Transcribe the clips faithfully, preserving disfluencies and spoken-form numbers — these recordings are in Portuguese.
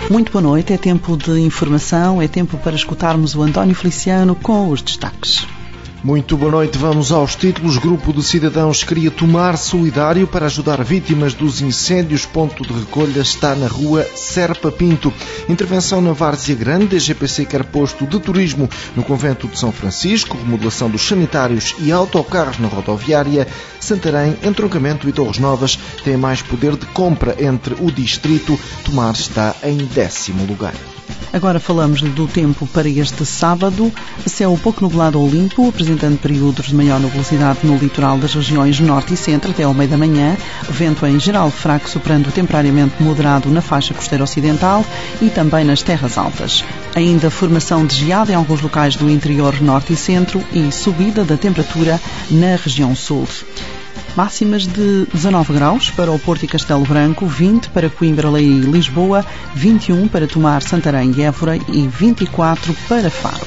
Muito boa noite, é tempo de informação, é tempo para escutarmos o António Feliciano com os destaques. Muito boa noite, vamos aos títulos. Grupo de cidadãos cria Tomar Solidário para ajudar vítimas dos incêndios. Ponto de recolha está na rua Serpa Pinto. Intervenção na Várzea Grande. D G P C quer posto de turismo no convento de São Francisco. Remodelação dos sanitários e autocarros na rodoviária. Santarém, Entroncamento e Torres Novas têm mais poder de compra entre o distrito. Tomar está em décimo lugar. Agora falamos do tempo para este sábado. Céu pouco nublado ou limpo, apresentando períodos de maior nubosidade no litoral das regiões norte e centro até ao meio da manhã. Vento em geral fraco, soprando temporariamente moderado na faixa costeira ocidental e também nas terras altas. Ainda formação de geada em alguns locais do interior norte e centro e subida da temperatura na região sul. Máximas de dezanove graus para o Porto e Castelo Branco, vinte para Coimbra, Leiria e Lisboa, vinte e um para Tomar, Santarém e Évora e vinte e quatro para Faro.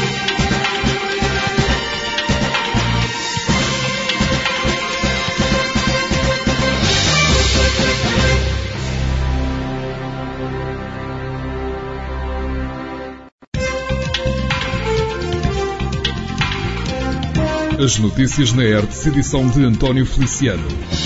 As notícias na R T S, edição de António Feliciano.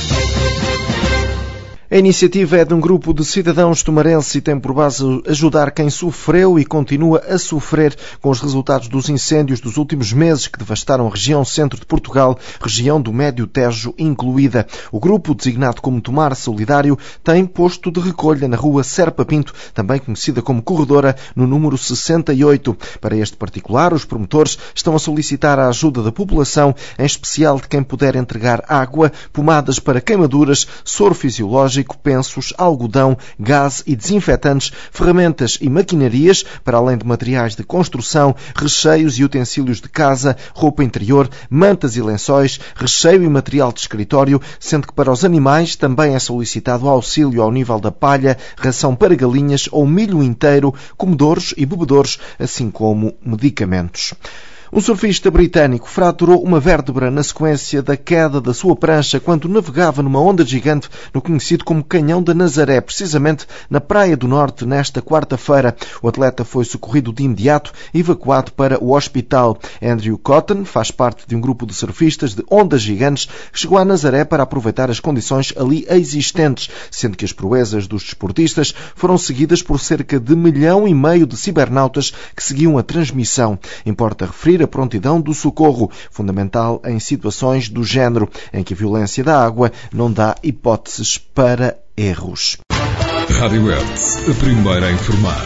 A iniciativa é de um grupo de cidadãos tomarenses e tem por base ajudar quem sofreu e continua a sofrer com os resultados dos incêndios dos últimos meses que devastaram a região centro de Portugal, região do Médio Tejo incluída. O grupo, designado como Tomar Solidário, tem posto de recolha na rua Serpa Pinto, também conhecida como Corredora, no número sessenta e oito. Para este particular, os promotores estão a solicitar a ajuda da população, em especial de quem puder entregar água, pomadas para queimaduras, soro fisiológico, pensos, algodão, gás e desinfetantes, ferramentas e maquinarias, para além de materiais de construção, recheios e utensílios de casa, roupa interior, mantas e lençóis, recheio e material de escritório, sendo que para os animais também é solicitado auxílio ao nível da palha, ração para galinhas ou milho inteiro, comedouros e bebedouros, assim como medicamentos. Um surfista britânico fraturou uma vértebra na sequência da queda da sua prancha quando navegava numa onda gigante no conhecido como Canhão da Nazaré, precisamente na Praia do Norte, nesta quarta-feira. O atleta foi socorrido de imediato e evacuado para o hospital. Andrew Cotton faz parte de um grupo de surfistas de ondas gigantes que chegou à Nazaré para aproveitar as condições ali existentes, sendo que as proezas dos desportistas foram seguidas por cerca de milhão e meio de cibernautas que seguiam a transmissão. Importa referir a prontidão do socorro, fundamental em situações do género, em que a violência da água não dá hipóteses para erros. Rádio R T S, a primeira a informar.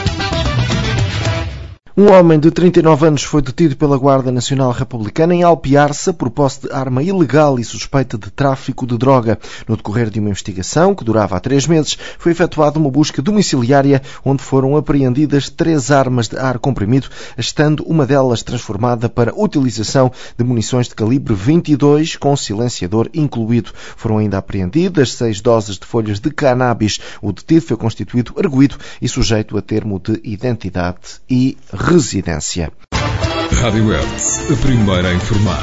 Um homem de trinta e nove anos foi detido pela Guarda Nacional Republicana em Alpiarça por posse de arma ilegal e suspeita de tráfico de droga. No decorrer de uma investigação, que durava há três meses, foi efetuada uma busca domiciliária onde foram apreendidas três armas de ar comprimido, estando uma delas transformada para utilização de munições de calibre vinte e dois com silenciador incluído. Foram ainda apreendidas seis doses de folhas de cannabis. O detido foi constituído arguido e sujeito a termo de identidade e residência. Rádio R T S, a primeira a informar.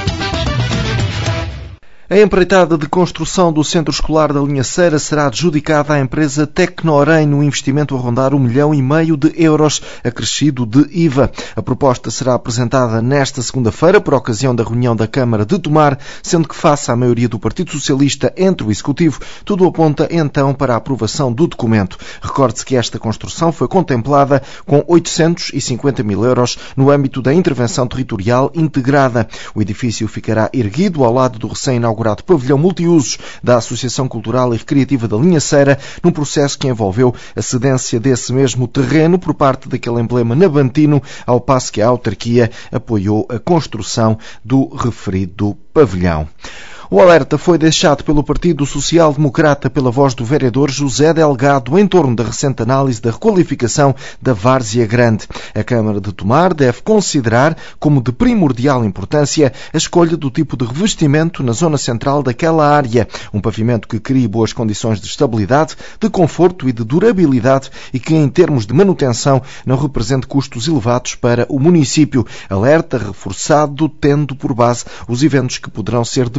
A empreitada de construção do centro escolar da Linha Ceira será adjudicada à empresa Tecnorem no investimento a rondar um milhão e meio de euros, acrescido de I V A. A proposta será apresentada nesta segunda-feira por ocasião da reunião da Câmara de Tomar, sendo que face à maioria do Partido Socialista entre o Executivo, tudo aponta então para a aprovação do documento. Recorde-se que esta construção foi contemplada com oitocentos e cinquenta mil euros no âmbito da intervenção territorial integrada. O edifício ficará erguido ao lado do recém-inaugurado pavilhão multiusos da Associação Cultural e Recreativa da Linha Ceira, num processo que envolveu a cedência desse mesmo terreno por parte daquele emblema navantino, ao passo que a autarquia apoiou a construção do referido pavilhão. O alerta foi deixado pelo Partido Social Democrata pela voz do vereador José Delgado em torno da recente análise da requalificação da Várzea Grande. A Câmara de Tomar deve considerar como de primordial importância a escolha do tipo de revestimento na zona central daquela área, um pavimento que crie boas condições de estabilidade, de conforto e de durabilidade e que, em termos de manutenção, não represente custos elevados para o município. Alerta reforçado tendo por base os eventos que poderão ser depois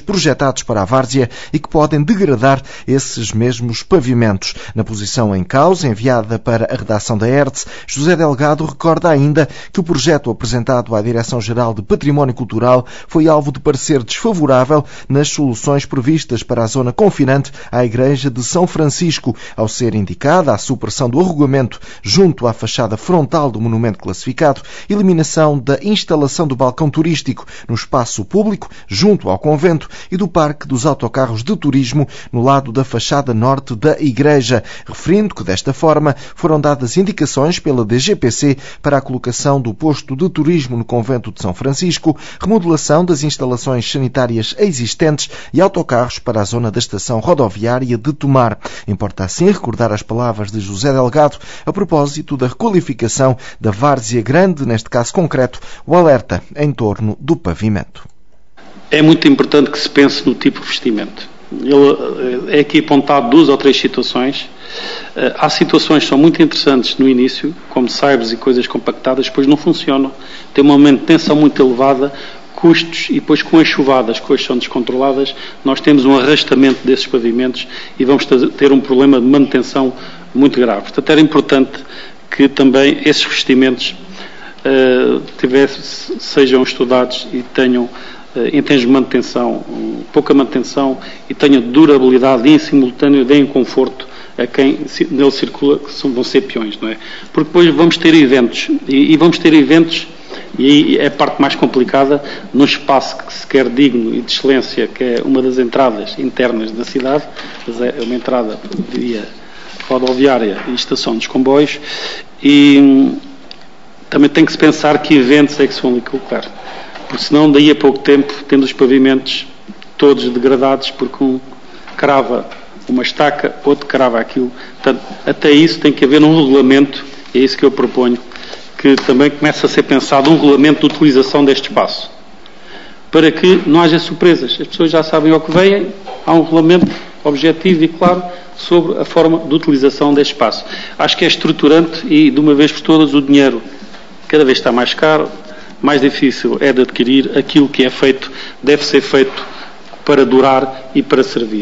projetados para a várzea e que podem degradar esses mesmos pavimentos. Na posição em causa, enviada para a redação da E R T S, José Delgado recorda ainda que o projeto apresentado à Direção-Geral de Património Cultural foi alvo de parecer desfavorável nas soluções previstas para a zona confinante à Igreja de São Francisco, ao ser indicada a supressão do arrugamento junto à fachada frontal do monumento classificado, eliminação da instalação do balcão turístico no espaço público junto ao convento e do parque dos autocarros de turismo no lado da fachada norte da igreja, referindo que desta forma foram dadas indicações pela D G P C para a colocação do posto de turismo no convento de São Francisco, remodelação das instalações sanitárias existentes e autocarros para a zona da estação rodoviária de Tomar. Importa assim recordar as palavras de José Delgado a propósito da requalificação da várzea grande, neste caso concreto, o alerta em torno do pavimento. É muito importante que se pense no tipo de vestimento. Ele, é aqui apontado duas ou três situações. Há situações que são muito interessantes no início, como saibres e coisas compactadas, depois não funcionam. Tem uma manutenção muito elevada, custos, e depois com as chuvadas, as coisas são descontroladas, nós temos um arrastamento desses pavimentos e vamos ter um problema de manutenção muito grave. Portanto, era importante que também esses revestimentos uh, tivesse, sejam estudados e tenham, uh, em termos de manutenção, um, pouca manutenção e tenham durabilidade e, em simultâneo, deem conforto a quem nele circula, que são, vão ser peões, não é? Porque depois vamos ter eventos, e, e vamos ter eventos, e aí é a parte mais complicada, num espaço que se quer digno e de excelência, que é uma das entradas internas da cidade, mas é uma entrada via rodoviária e estação dos comboios, e hum, também tem que se pensar que eventos é que se vão ali colocar, porque senão daí a pouco tempo temos os pavimentos todos degradados, porque um crava uma estaca, outro crava aquilo. Portanto, até isso tem que haver um regulamento, é isso que eu proponho, que também comece a ser pensado um regulamento de utilização deste espaço, para que não haja surpresas. As pessoas já sabem ao que vêm, há um regulamento objetivo e claro sobre a forma de utilização deste espaço. Acho que é estruturante e, de uma vez por todas, o dinheiro cada vez está mais caro, mais difícil é de adquirir. Aquilo que é feito deve ser feito para durar e para servir.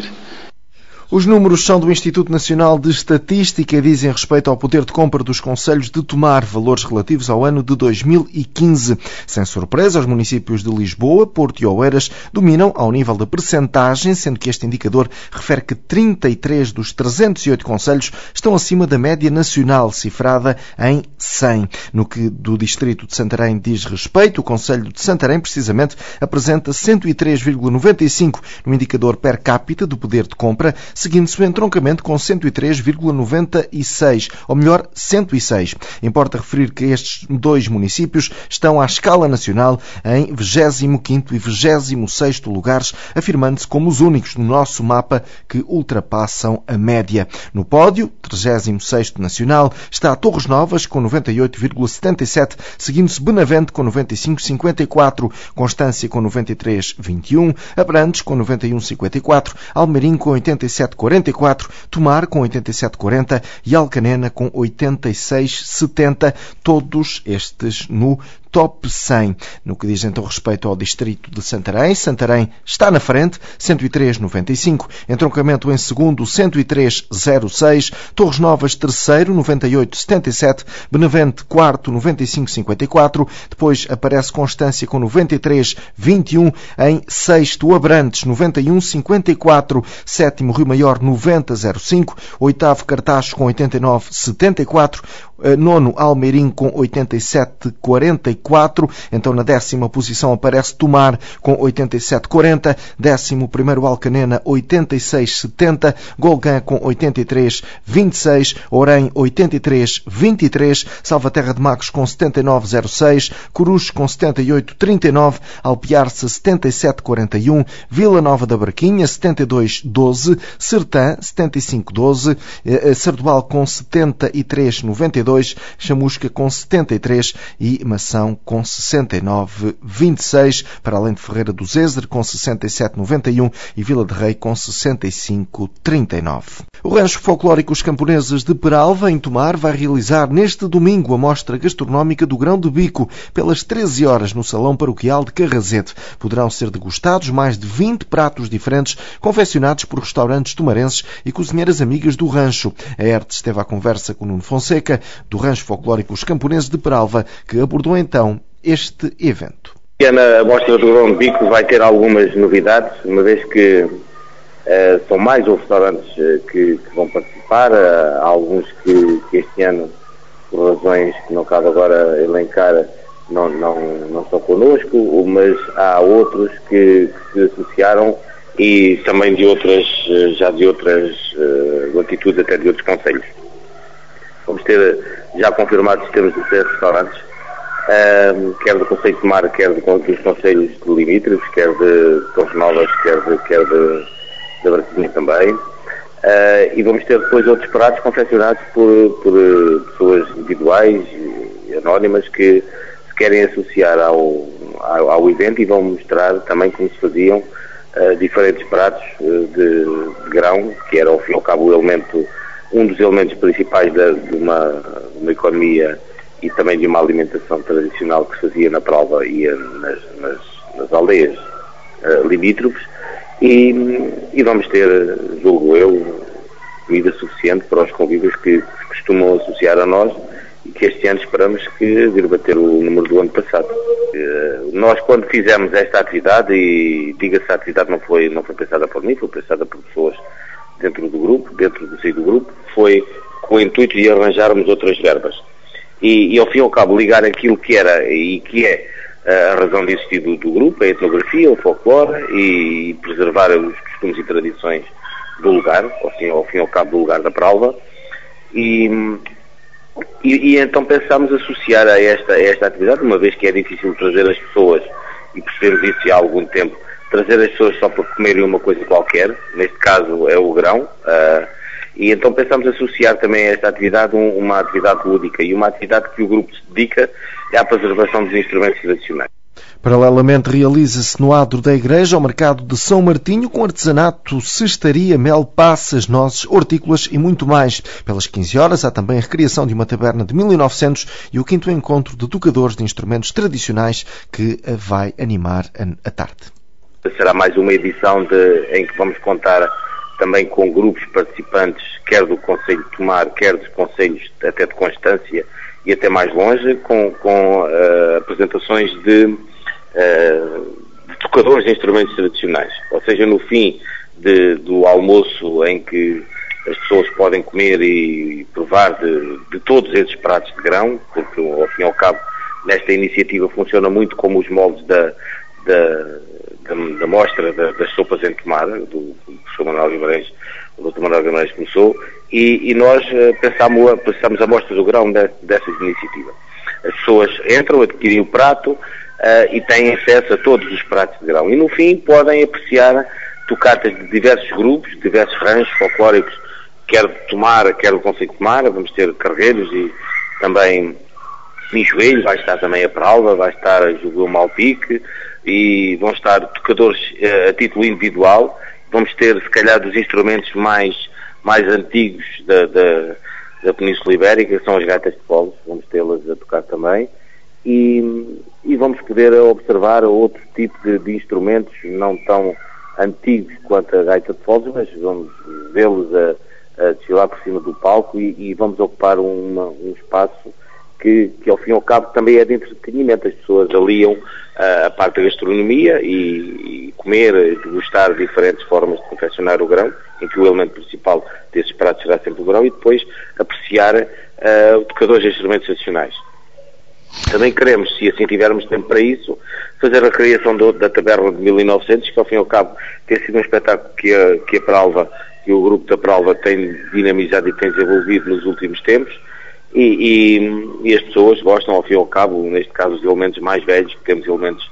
Os números são do Instituto Nacional de Estatística e dizem respeito ao poder de compra dos concelhos de Tomar, valores relativos ao ano de dois mil e quinze. Sem surpresa, os municípios de Lisboa, Porto e Oeiras dominam ao nível de percentagem, sendo que este indicador refere que trinta e três dos trezentos e oito concelhos estão acima da média nacional, cifrada em cem. No que do distrito de Santarém diz respeito, o concelho de Santarém, precisamente, apresenta cento e três vírgula noventa e cinco no indicador per capita do poder de compra, seguindo-se o entroncamento com cento e três vírgula noventa e seis, ou melhor, cento e seis. Importa referir que estes dois municípios estão à escala nacional em vigésimo quinto e vigésimo sexto lugares, afirmando-se como os únicos no nosso mapa que ultrapassam a média. No pódio, trigésimo sexto nacional, está Torres Novas com noventa e oito vírgula setenta e sete, seguindo-se Benavente com noventa e cinco vírgula cinquenta e quatro, Constância com noventa e três vírgula vinte e um, Abrantes com noventa e um vírgula cinquenta e quatro, Almeirim com oitenta e sete vírgula quarenta e quatro, Tomar com oitenta e sete vírgula quarenta e Alcanena com oitenta e seis vírgula setenta, todos estes no top cem. No que diz então respeito ao distrito de Santarém, Santarém está na frente, cento e três vírgula noventa e cinco, entroncamento em segundo, cento e três vírgula zero seis, Torres Novas terceiro, noventa e oito vírgula setenta e sete, Benavente quarto, noventa e cinco vírgula cinquenta e quatro, depois aparece Constância com noventa e três vírgula vinte e um, em sexto Abrantes, noventa e um vírgula cinquenta e quatro, sétimo Rio Maior, noventa vírgula zero cinco, oitavo Cartaz com oitenta e nove vírgula setenta e quatro, nono Almeirim com oitenta e sete vírgula quarenta e quatro, então na décima posição aparece Tomar com oitenta e sete vírgula quarenta, décimo primeiro Alcanena oitenta e seis vírgula setenta, Golgã com oitenta e três vírgula vinte e seis, Orém oitenta e três vírgula vinte e três, Salvaterra de Magos com setenta e nove vírgula zero seis, Coruche com setenta e oito vírgula trinta e nove, Alpiarça setenta e sete vírgula quarenta e um, Vila Nova da Barquinha setenta e dois vírgula doze, Sertã setenta e cinco vírgula doze, Sardual com setenta e três vírgula noventa e dois, dois, chamusca com setenta e três e mação com sessenta e nove vírgula vinte e seis, para além de Ferreira do Zezer com sessenta e sete vírgula noventa e um e Vila de Rei com sessenta e cinco vírgula trinta e nove. O Rancho Folclórico Os Camponeses de Peralva, em Tomar, vai realizar neste domingo a mostra gastronómica do grão de bico, pelas treze horas no Salão Paroquial de Carrazete. Poderão ser degustados mais de vinte pratos diferentes, confeccionados por restaurantes tomarenses e cozinheiras amigas do rancho. A E R T esteve à conversa com Nuno Fonseca, do Rancho Folclórico Os Camponeses de Peralva, que abordou então este evento. A mostra do grão de bico vai ter algumas novidades, uma vez que uh, são mais os restaurantes uh, que, que vão participar, uh, há alguns que, que este ano, por razões que não cabe agora elencar, não, não, não estão connosco, mas há outros que, que se associaram e também de outras, já de outras uh, latitudes, até de outros concelhos. Vamos ter já confirmados termos de seis restaurantes, uh, quer do Concelho de Tomar, quer de, dos concelhos de limítrofes, quer de Torres Novas, quer de, quer de, de Brasinha também. Uh, e vamos ter depois outros pratos confeccionados por, por uh, pessoas individuais e anónimas que se querem associar ao, ao, ao evento e vão mostrar também como se faziam uh, diferentes pratos uh, de, de grão, que era ao fim e ao cabo o elemento, um dos elementos principais da, de, uma, de uma economia e também de uma alimentação tradicional que se fazia na Peralva e nas, nas, nas aldeias uh, limítrofes. E, e vamos ter, julgo eu, comida suficiente para os convívios que se costumam associar a nós e que este ano esperamos que vir bater o número do ano passado. Uh, nós, quando fizemos esta atividade, e diga-se, a atividade não foi, não foi pensada por mim, foi pensada por pessoas dentro do grupo, dentro do seio do grupo, foi com o intuito de arranjarmos outras verbas. E, e ao fim e ao cabo ligar aquilo que era e que é a razão de existir do, do grupo, a etnografia, o folclore e, e preservar os costumes e tradições do lugar, ao fim, ao fim e ao cabo do lugar da Peralva. E, e, e então pensámos associar a esta, a esta atividade, uma vez que é difícil trazer as pessoas, e percebemos isso há algum tempo, trazer as pessoas só para comerem uma coisa qualquer, neste caso é o grão, uh, e então pensámos associar também a esta atividade um, uma atividade lúdica e uma atividade que o grupo se dedica à preservação dos instrumentos tradicionais. Paralelamente, realiza-se no adro da igreja o mercado de São Martinho com artesanato, cestaria, mel, passas, nozes, hortícolas e muito mais. Pelas quinze horas há também a recriação de uma taberna de mil e novecentos e o quinto encontro de tocadores de instrumentos tradicionais que vai animar a tarde. Será mais uma edição de, em que vamos contar também com grupos participantes, quer do Concelho de Tomar, quer dos concelhos até de Constância e até mais longe, com, com uh, apresentações de, uh, de tocadores de instrumentos tradicionais. Ou seja, no fim de, do almoço em que as pessoas podem comer e, e provar de, de todos esses pratos de grão, porque ao fim e ao cabo nesta iniciativa funciona muito como os moldes da, da Da, da mostra da, das sopas em Tomar, do professor Manuel Guimarães, o doutor Manuel Guimarães começou, e, e nós uh, pensámos, a, pensámos a mostra do grão de, dessa iniciativa. As pessoas entram, adquirem o prato uh, e têm acesso a todos os pratos de grão. E no fim podem apreciar tocatas de diversos grupos, diversos ranchos folclóricos, quer de Tomar, quer do Concelho de Tomar. Vamos ter carreiros e também Minjoelhos, vai estar também a Peralva, vai estar a Júlio Malpique, e vão estar tocadores uh, a título individual. Vamos ter, se calhar, dos instrumentos mais, mais antigos da, da, da Península Ibérica, que são as gaitas de foles, vamos tê-las a tocar também, e, e vamos poder observar outro tipo de, de instrumentos não tão antigos quanto a gaita de foles, mas vamos vê-los a, a desfilar por cima do palco e, e vamos ocupar uma, um espaço Que, que ao fim e ao cabo também é de entretenimento. As pessoas aliam uh, a parte da gastronomia e, e comer, degustar diferentes formas de confeccionar o grão, em que o elemento principal desses pratos será sempre o grão, e depois apreciar uh, tocadores de instrumentos tradicionais. Também queremos, se assim tivermos tempo para isso, fazer a criação do, da taberna de mil e novecentos, que ao fim e ao cabo tem sido um espetáculo que a, que a Peralva, que o grupo da Peralva tem dinamizado e tem desenvolvido nos últimos tempos. E, e, e as pessoas gostam, ao fim e ao cabo, neste caso, os elementos mais velhos, que temos elementos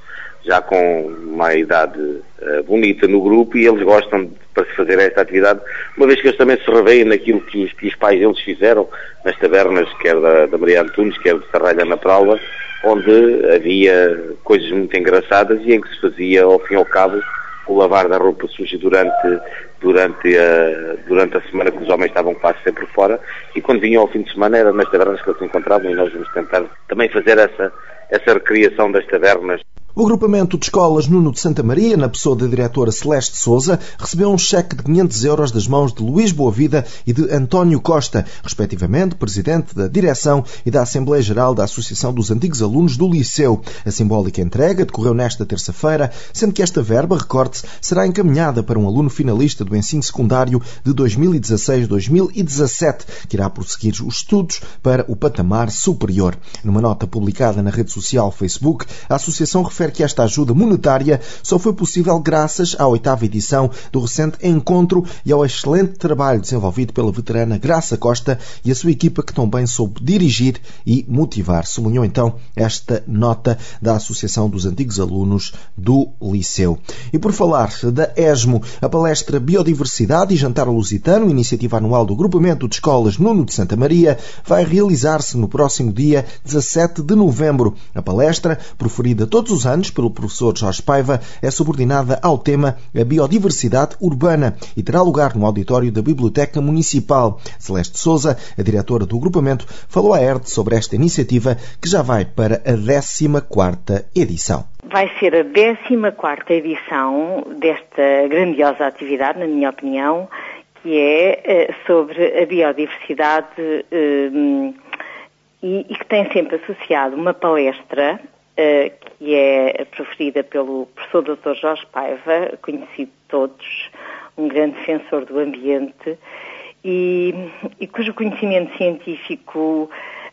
já com uma idade uh, bonita no grupo, e eles gostam de, para se fazer esta atividade, uma vez que eles também se revêem naquilo que os, que os pais deles fizeram nas tabernas, quer da, da Maria Antunes, quer de Sarralha na Pralva, onde havia coisas muito engraçadas e em que se fazia, ao fim e ao cabo, o lavar da roupa suja durante, durante, a, durante a semana que os homens estavam quase sempre fora, e quando vinham ao fim de semana era nas tabernas que eles se encontravam, e nós vamos tentar também fazer essa, essa recriação das tabernas. O agrupamento de escolas Nuno de Santa Maria, na pessoa da diretora Celeste Sousa, recebeu um cheque de quinhentos euros das mãos de Luís Boavida e de António Costa, respectivamente presidente da direção e da Assembleia Geral da Associação dos Antigos Alunos do Liceu. A simbólica entrega decorreu nesta terça-feira, sendo que esta verba, recorde-se, será encaminhada para um aluno finalista do ensino secundário de dois mil e dezasseis a dois mil e dezassete, que irá prosseguir os estudos para o patamar superior. Numa nota publicada na rede social Facebook, a associação refere que esta ajuda monetária só foi possível graças à oitava edição do recente encontro e ao excelente trabalho desenvolvido pela veterana Graça Costa e a sua equipa, que tão bem soube dirigir e motivar. Sublinhou então esta nota da Associação dos Antigos Alunos do Liceu. E por falar da ESMO, a palestra Biodiversidade e Jantar Lusitano, iniciativa anual do Agrupamento de Escolas Nuno de Santa Maria, vai realizar-se no próximo dia dezassete de novembro. A palestra, proferida todos os anos pelo professor Jorge Paiva, é subordinada ao tema a biodiversidade urbana e terá lugar no auditório da Biblioteca Municipal. Celeste Sousa, a diretora do agrupamento, falou à R T sobre esta iniciativa, que já vai para a décima quarta edição. Vai ser a décima quarta edição desta grandiosa atividade, na minha opinião, que é uh, sobre a biodiversidade uh, e, e que tem sempre associado uma palestra Uh, que é proferida pelo professor doutor Jorge Paiva, conhecido de todos, um grande defensor do ambiente, e, e cujo conhecimento científico uh,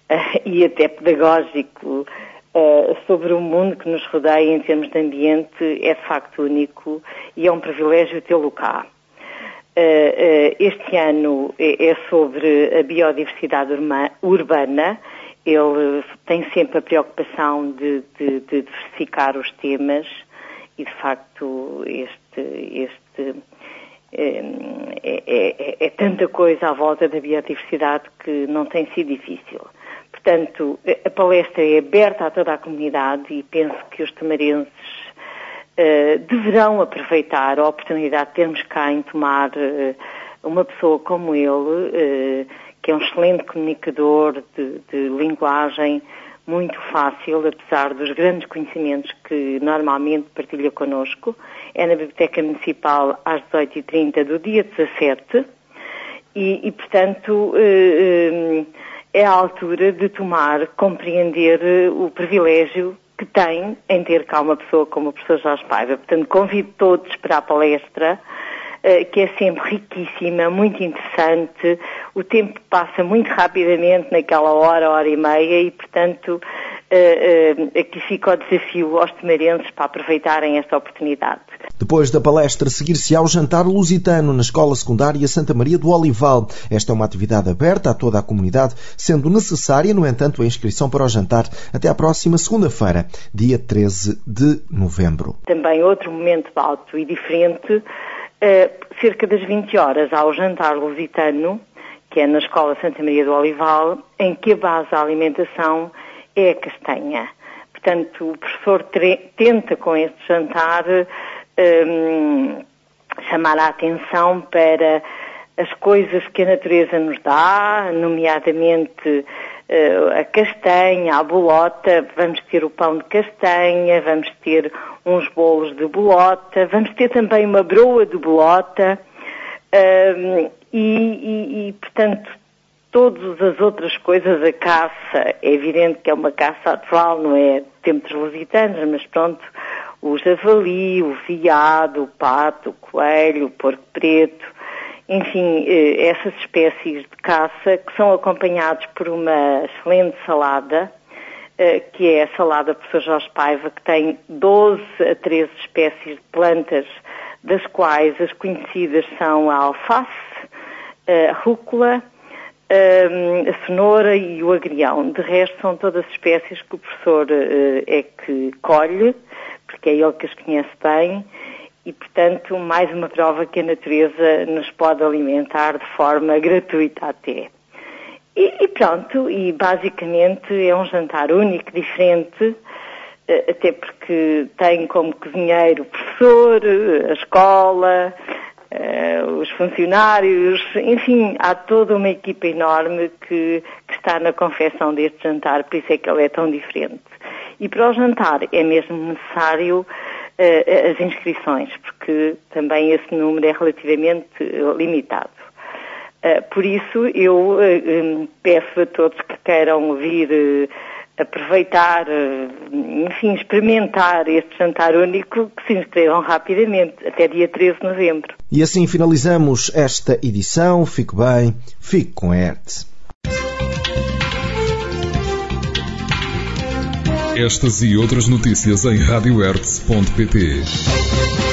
e até pedagógico uh, sobre o mundo que nos rodeia em termos de ambiente é de facto único, e é um privilégio tê-lo cá. Uh, uh, este ano é, é sobre a biodiversidade urma, urbana. Ele tem sempre a preocupação de, de, de diversificar os temas e, de facto, este, este é, é, é, é tanta coisa à volta da biodiversidade que não tem sido difícil. Portanto, a palestra é aberta a toda a comunidade e penso que os tamarenses uh, deverão aproveitar a oportunidade de termos cá em Tomar uh, uma pessoa como ele, uh, que é um excelente comunicador de, de linguagem muito fácil, apesar dos grandes conhecimentos que normalmente partilha connosco. É na Biblioteca Municipal às dezoito e trinta do dia dezassete e, e portanto, é a altura de Tomar, compreender o privilégio que tem em ter cá uma pessoa como o professor Jorge Paiva. Portanto, convido todos para a palestra, que é sempre riquíssima, muito interessante. O tempo passa muito rapidamente naquela hora, hora e meia, e, portanto, aqui fica o desafio aos tomarenses para aproveitarem esta oportunidade. Depois da palestra, seguir-se ao jantar lusitano na Escola Secundária Santa Maria do Olival. Esta é uma atividade aberta a toda a comunidade, sendo necessária, no entanto, a inscrição para o jantar até à próxima segunda-feira, dia treze de novembro. Também outro momento alto e diferente, Uh, cerca das vinte horas, há o jantar lusitano, que é na Escola Santa Maria do Olival, em que a base da alimentação é a castanha. Portanto, o professor tenta com este jantar um, chamar a atenção para as coisas que a natureza nos dá, nomeadamente uh, a castanha, a bolota. Vamos ter o pão de castanha, vamos ter uns bolos de bolota, vamos ter também uma broa de bolota um, e, e, e, portanto, todas as outras coisas, a caça, é evidente que é uma caça atual, não é de tempos lusitanos, mas pronto, o javali, o veado, o pato, o coelho, o porco preto, enfim, essas espécies de caça que são acompanhados por uma excelente salada, que é a salada professor Jorge Paiva, que tem doze a treze espécies de plantas, das quais as conhecidas são a alface, a rúcula, a cenoura e o agrião. De resto, são todas espécies que o professor é que colhe, porque é ele que as conhece bem e, portanto, mais uma prova que a natureza nos pode alimentar de forma gratuita até. E, e pronto, e basicamente é um jantar único, diferente, até porque tem como cozinheiro o professor, a escola, os funcionários, enfim, há toda uma equipa enorme que, que está na confecção deste jantar, por isso é que ele é tão diferente. E para o jantar é mesmo necessário uh, as inscrições, porque também esse número é relativamente limitado. Uh, por isso, eu uh, peço a todos que queiram vir uh, aproveitar, uh, enfim, experimentar este jantar único, que se inscrevam rapidamente, até dia treze de novembro. E assim finalizamos esta edição. Fique bem, fique com a Hertz. Estas e outras notícias em rádio hertz ponto pt.